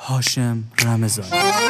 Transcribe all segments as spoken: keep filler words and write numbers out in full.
هاشم رمضانی.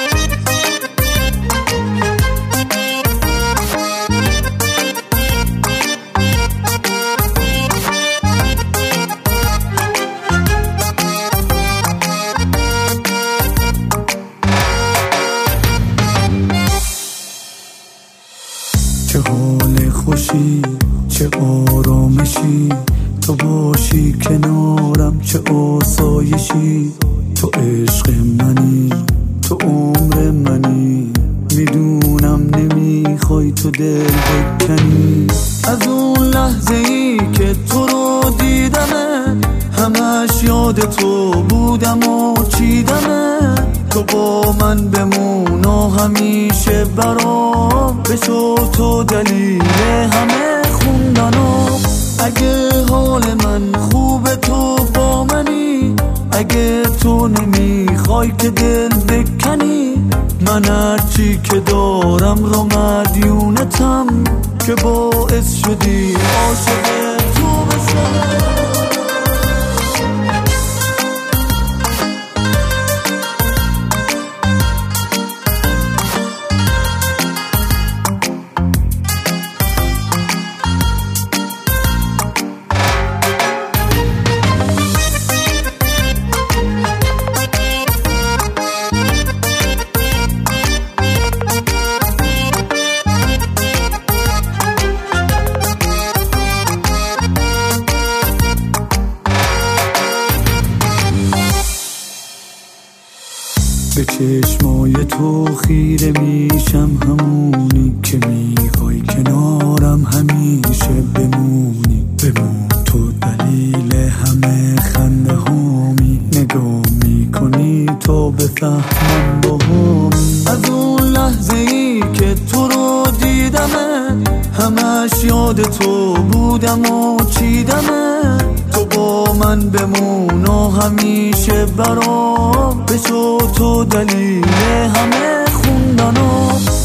چه حال خوشی، چه آرامشی، تو باشی کنارم، چه آسایشی. تو عشق منی، تو عمر منی، میدونم نمیخوای تو دل بکنی. از اون لحظه ای که تو رو دیدمه، همش یاد تو بودم و چیدمه. تو با من بمون و همیشه برام بشو تو دلیل همه خوندنو. اگه حال من خوبه تو با منی، اگه تو نمیخوای که دل بکنی، من هرچی که دارم رو مدیونتم که باعث شدی عاشق تو بشم. به چشمای تو خیره میشم، همونی که میخوای کنارم همیشه بمونی. بمون تو دلیل همه خنده هامی، نگاه میکنی تو بفهمم با هم. از اون لحظه ای که تو رو دیدمه، همش یاد تو بودم و چیدمه. تو با من بمون و همیشه برام بشو تو دلیل همه خوندنو.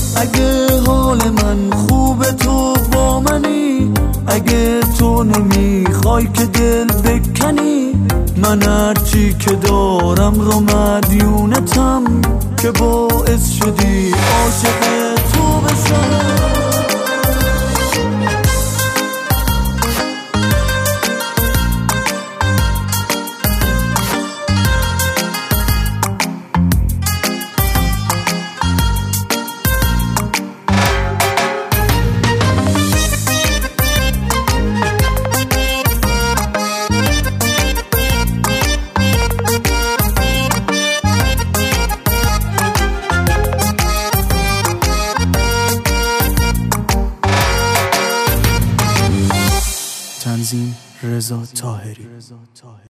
اگه حال من خوبه تو با منی، اگه تو نمیخوای که دل بکنی، من هرچی که دارم رو مدیونتم که باعث شدی عاشق تو بشم. تنظیم رضا طاهری.